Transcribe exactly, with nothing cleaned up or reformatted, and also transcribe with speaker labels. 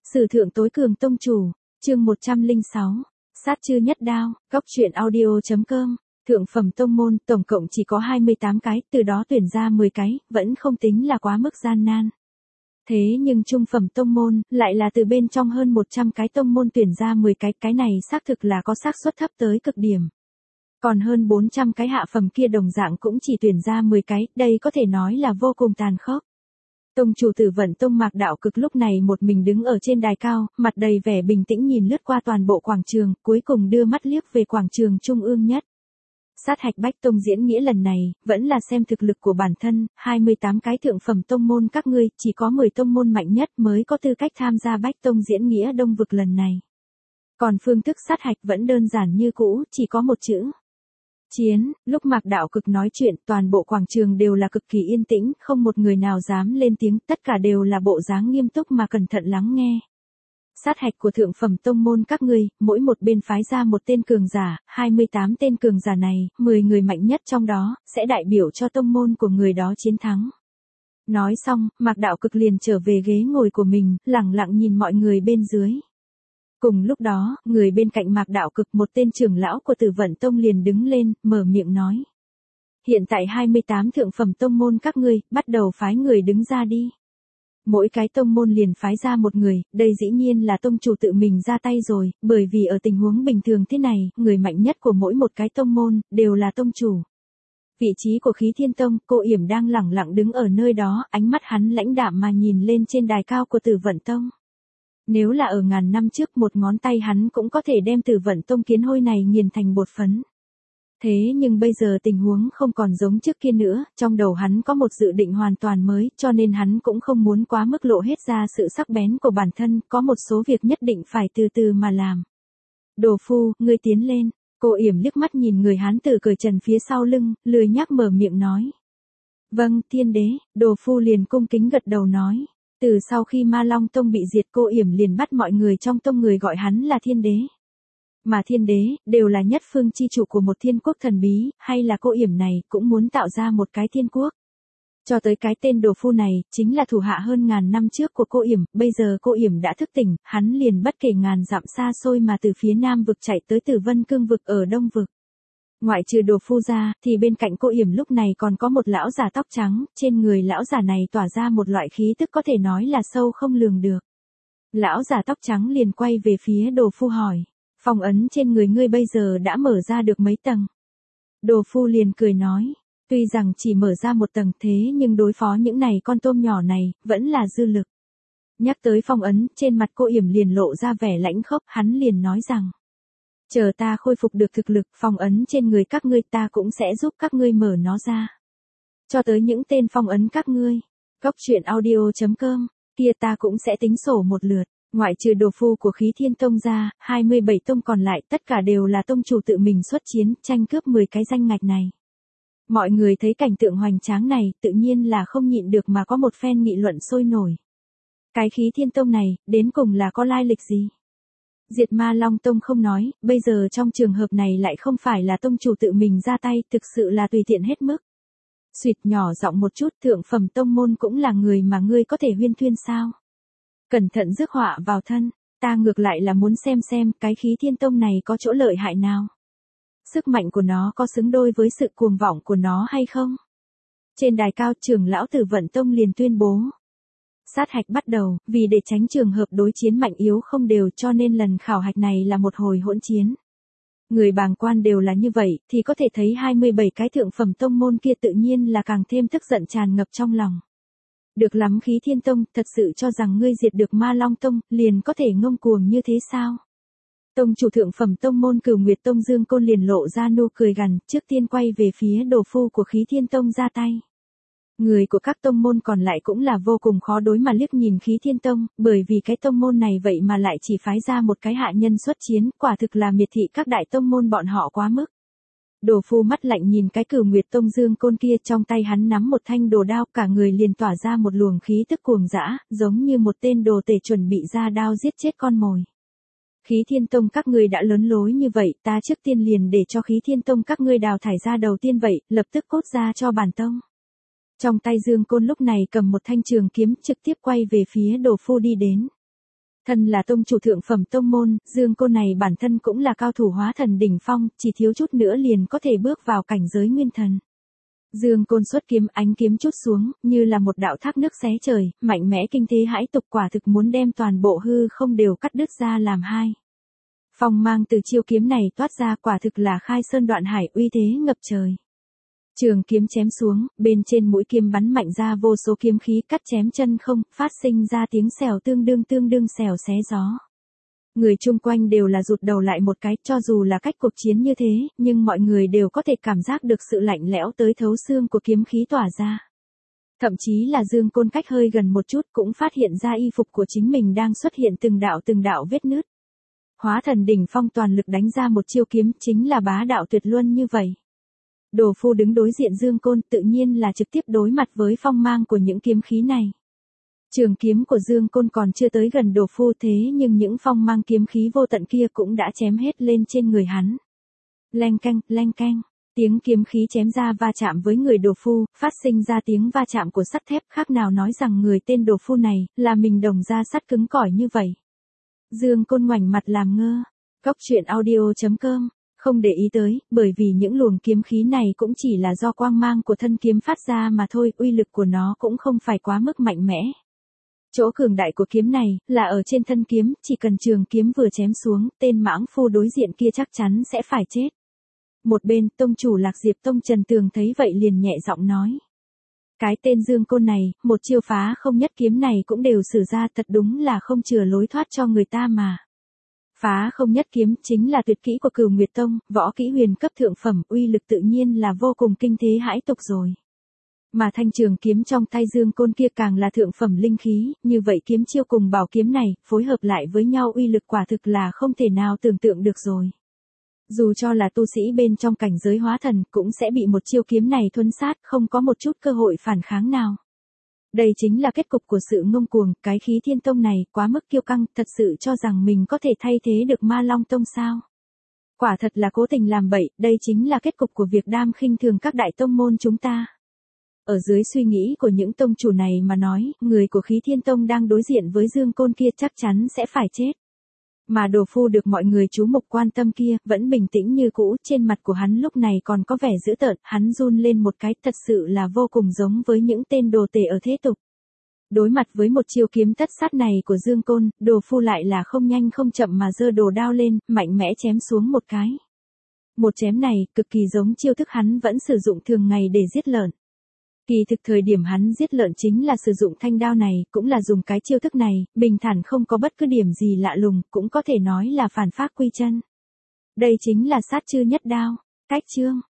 Speaker 1: Sử thượng tối cường tông chủ, chương một trăm lẻ sáu, sát chư nhất đao, góc truyện audio.com, thượng phẩm tông môn tổng cộng chỉ có hai mươi tám cái, từ đó tuyển ra mười cái, vẫn không tính là quá mức gian nan. Thế nhưng trung phẩm tông môn, lại là từ bên trong hơn một trăm cái tông môn tuyển ra mười cái, cái này xác thực là có xác suất thấp tới cực điểm. Còn hơn bốn trăm cái hạ phẩm kia đồng dạng cũng chỉ tuyển ra mười cái, đây có thể nói là vô cùng tàn khốc. Tông chủ Tử Vận Tông Mạc Đạo Cực lúc này một mình đứng ở trên đài cao, mặt đầy vẻ bình tĩnh nhìn lướt qua toàn bộ quảng trường, cuối cùng đưa mắt liếc về quảng trường trung ương nhất. Sát hạch Bách Tông diễn nghĩa lần này, vẫn là xem thực lực của bản thân, hai mươi tám cái thượng phẩm tông môn các ngươi, chỉ có mười tông môn mạnh nhất mới có tư cách tham gia Bách Tông diễn nghĩa Đông Vực lần này. Còn phương thức sát hạch vẫn đơn giản như cũ, chỉ có một chữ. Chiến, lúc Mạc Đạo Cực nói chuyện, toàn bộ quảng trường đều là cực kỳ yên tĩnh, không một người nào dám lên tiếng, tất cả đều là bộ dáng nghiêm túc mà cẩn thận lắng nghe. Sát hạch của thượng phẩm tông môn các ngươi, mỗi một bên phái ra một tên cường giả, hai mươi tám tên cường giả này, mười người mạnh nhất trong đó, sẽ đại biểu cho tông môn của người đó chiến thắng. Nói xong, Mạc Đạo Cực liền trở về ghế ngồi của mình, lẳng lặng nhìn mọi người bên dưới. Cùng lúc đó, người bên cạnh Mạc Đạo Cực, một tên trưởng lão của Tử Vận Tông liền đứng lên, mở miệng nói. Hiện tại hai mươi tám thượng phẩm tông môn các ngươi, bắt đầu phái người đứng ra đi. Mỗi cái tông môn liền phái ra một người, đây dĩ nhiên là tông chủ tự mình ra tay rồi, bởi vì ở tình huống bình thường thế này, người mạnh nhất của mỗi một cái tông môn, đều là tông chủ. Vị trí của Khí Thiên Tông, Cô Yểm đang lẳng lặng đứng ở nơi đó, ánh mắt hắn lãnh đạm mà nhìn lên trên đài cao của Tử Vận Tông. Nếu là ở ngàn năm trước, một ngón tay hắn cũng có thể đem Tử Vận Tông kiến hôi này nghiền thành bột phấn. Thế nhưng bây giờ tình huống không còn giống trước kia nữa, trong đầu hắn có một dự định hoàn toàn mới, cho nên hắn cũng không muốn quá mức lộ hết ra sự sắc bén của bản thân, có một số việc nhất định phải từ từ mà làm. Đồ phu, ngươi tiến lên. Cô Yểm liếc mắt nhìn người hán tử cởi trần phía sau lưng, lười nhác mở miệng nói. Vâng, thiên đế. Đồ phu liền cung kính gật đầu nói. Từ sau khi Ma Long Tông bị diệt, Cô Yểm liền bắt mọi người trong tông người gọi hắn là thiên đế. Mà thiên đế, đều là nhất phương chi chủ của một thiên quốc thần bí, hay là Cô Yểm này, cũng muốn tạo ra một cái thiên quốc. Cho tới cái tên đồ phu này, chính là thủ hạ hơn ngàn năm trước của Cô Yểm, bây giờ Cô Yểm đã thức tỉnh, hắn liền bất kể ngàn dặm xa xôi mà từ phía nam vực chạy tới Tử Vân Cương vực ở đông vực. Ngoại trừ đồ phu ra, thì bên cạnh Cô Yểm lúc này còn có một lão già tóc trắng, trên người lão già này tỏa ra một loại khí tức có thể nói là sâu không lường được. Lão già tóc trắng liền quay về phía đồ phu hỏi, phong ấn trên người ngươi bây giờ đã mở ra được mấy tầng? Đồ phu liền cười nói, tuy rằng chỉ mở ra một tầng thế nhưng đối phó những này con tôm nhỏ này, vẫn là dư lực. Nhắc tới phong ấn, trên mặt Cô Yểm liền lộ ra vẻ lãnh khốc, hắn liền nói rằng. Chờ ta khôi phục được thực lực, phong ấn trên người các ngươi ta cũng sẽ giúp các ngươi mở nó ra. Cho tới những tên phong ấn các ngươi, góc truyện audio.com, kia ta cũng sẽ tính sổ một lượt. Ngoại trừ đồ phu của Khí Thiên Tông ra, hai mươi bảy tông còn lại tất cả đều là tông chủ tự mình xuất chiến, tranh cướp mười cái danh ngạch này. Mọi người thấy cảnh tượng hoành tráng này, tự nhiên là không nhịn được mà có một phen nghị luận sôi nổi. Cái Khí Thiên Tông này, đến cùng là có lai lịch gì? Diệt Ma Long Tông không nói, bây giờ trong trường hợp này lại không phải là tông chủ tự mình ra tay, thực sự là tùy tiện hết mức. Xuyệt nhỏ giọng một chút, thượng phẩm tông môn cũng là người mà ngươi có thể huyên thuyên sao? Cẩn thận rước họa vào thân, ta ngược lại là muốn xem xem cái Khí Thiên Tông này có chỗ lợi hại nào. Sức mạnh của nó có xứng đôi với sự cuồng vọng của nó hay không? Trên đài cao, trưởng lão Tử Vận Tông liền tuyên bố. Sát hạch bắt đầu, vì để tránh trường hợp đối chiến mạnh yếu không đều cho nên lần khảo hạch này là một hồi hỗn chiến. Người bàng quan đều là như vậy, thì có thể thấy hai mươi bảy cái thượng phẩm tông môn kia tự nhiên là càng thêm tức giận tràn ngập trong lòng. Được lắm Khí Thiên Tông, thật sự cho rằng ngươi diệt được Ma Long Tông, liền có thể ngông cuồng như thế sao? Tông chủ thượng phẩm tông môn Cửu Nguyệt Tông Dương Côn liền lộ ra nụ cười gằn, trước tiên quay về phía đồ phu của Khí Thiên Tông ra tay. Người của các tông môn còn lại cũng là vô cùng khó đối mà liếc nhìn Khí Thiên Tông, bởi vì cái tông môn này vậy mà lại chỉ phái ra một cái hạ nhân xuất chiến, quả thực là miệt thị các đại tông môn bọn họ quá mức. Đồ phu mắt lạnh nhìn cái Cửu Nguyệt Tông Dương Côn kia, trong tay hắn nắm một thanh đồ đao, cả người liền tỏa ra một luồng khí tức cuồng dã, giống như một tên đồ tể chuẩn bị ra đao giết chết con mồi. Khí Thiên Tông các ngươi đã lớn lối như vậy, ta trước tiên liền để cho Khí Thiên Tông các ngươi đào thải ra đầu tiên vậy, lập tức cốt ra cho bản tông. Trong tay Dương Côn lúc này cầm một thanh trường kiếm, trực tiếp quay về phía đồ phu đi đến. Thân là tông chủ thượng phẩm tông môn, Dương Côn này bản thân cũng là cao thủ hóa thần đỉnh phong, chỉ thiếu chút nữa liền có thể bước vào cảnh giới nguyên thần. Dương Côn xuất kiếm, ánh kiếm chút xuống, như là một đạo thác nước xé trời, mạnh mẽ kinh thế hãi tục, quả thực muốn đem toàn bộ hư không đều cắt đứt ra làm hai. Phong mang từ chiêu kiếm này toát ra, quả thực là khai sơn đoạn hải, uy thế ngập trời. Trường kiếm chém xuống, bên trên mũi kiếm bắn mạnh ra vô số kiếm khí cắt chém chân không, phát sinh ra tiếng xèo tương đương tương đương xèo xé gió. Người chung quanh đều là rụt đầu lại một cái, cho dù là cách cuộc chiến như thế, nhưng mọi người đều có thể cảm giác được sự lạnh lẽo tới thấu xương của kiếm khí tỏa ra. Thậm chí là Dương Côn cách hơi gần một chút cũng phát hiện ra y phục của chính mình đang xuất hiện từng đạo từng đạo vết nứt. Hóa thần đỉnh phong toàn lực đánh ra một chiêu kiếm, chính là bá đạo tuyệt luân như vậy. Đồ Phu đứng đối diện Dương Côn, tự nhiên là trực tiếp đối mặt với phong mang của những kiếm khí này. Trường kiếm của Dương Côn còn chưa tới gần Đồ Phu, thế nhưng những phong mang kiếm khí vô tận kia cũng đã chém hết lên trên người hắn. Leng keng, leng keng, tiếng kiếm khí chém ra va chạm với người Đồ Phu, phát sinh ra tiếng va chạm của sắt thép, khác nào nói rằng người tên Đồ Phu này là mình đồng ra sắt cứng cỏi như vậy. Dương Côn ngoảnh mặt làm ngơ. Cóc truyện audio chấm com không để ý tới, bởi vì những luồng kiếm khí này cũng chỉ là do quang mang của thân kiếm phát ra mà thôi, uy lực của nó cũng không phải quá mức mạnh mẽ. Chỗ cường đại của kiếm này là ở trên thân kiếm, chỉ cần trường kiếm vừa chém xuống, tên mãng phu đối diện kia chắc chắn sẽ phải chết. Một bên, tông chủ Lạc Diệp Tông Trần Tường thấy vậy liền nhẹ giọng nói. Cái tên Dương Côn này, một chiêu phá không nhất kiếm này cũng đều sử ra, thật đúng là không chừa lối thoát cho người ta mà. Phá không nhất kiếm chính là tuyệt kỹ của Cửu Nguyệt Tông, võ kỹ huyền cấp thượng phẩm, uy lực tự nhiên là vô cùng kinh thế hãi tục rồi. Mà thanh trường kiếm trong tay Dương Côn kia càng là thượng phẩm linh khí, như vậy kiếm chiêu cùng bảo kiếm này, phối hợp lại với nhau uy lực quả thực là không thể nào tưởng tượng được rồi. Dù cho là tu sĩ bên trong cảnh giới hóa thần cũng sẽ bị một chiêu kiếm này thuần sát, không có một chút cơ hội phản kháng nào. Đây chính là kết cục của sự ngông cuồng, cái Khí Thiên Tông này quá mức kiêu căng, thật sự cho rằng mình có thể thay thế được Ma Long Tông sao? Quả thật là cố tình làm bậy, đây chính là kết cục của việc đam khinh thường các đại tông môn chúng ta. Ở dưới suy nghĩ của những tông chủ này mà nói, người của Khí Thiên Tông đang đối diện với Dương Côn kia chắc chắn sẽ phải chết. Mà Đồ Phu được mọi người chú mục quan tâm kia, vẫn bình tĩnh như cũ, trên mặt của hắn lúc này còn có vẻ dữ tợn, hắn run lên một cái, thật sự là vô cùng giống với những tên đồ tể ở thế tục. Đối mặt với một chiêu kiếm tất sát này của Dương Côn, Đồ Phu lại là không nhanh không chậm mà giơ đồ đao lên, mạnh mẽ chém xuống một cái. Một chém này, cực kỳ giống chiêu thức hắn vẫn sử dụng thường ngày để giết lợn. Kỳ thực thời điểm hắn giết lợn chính là sử dụng thanh đao này, cũng là dùng cái chiêu thức này, bình thản không có bất cứ điểm gì lạ lùng, cũng có thể nói là phản pháp quy chân. Đây chính là sát chư nhất đao. Cách chương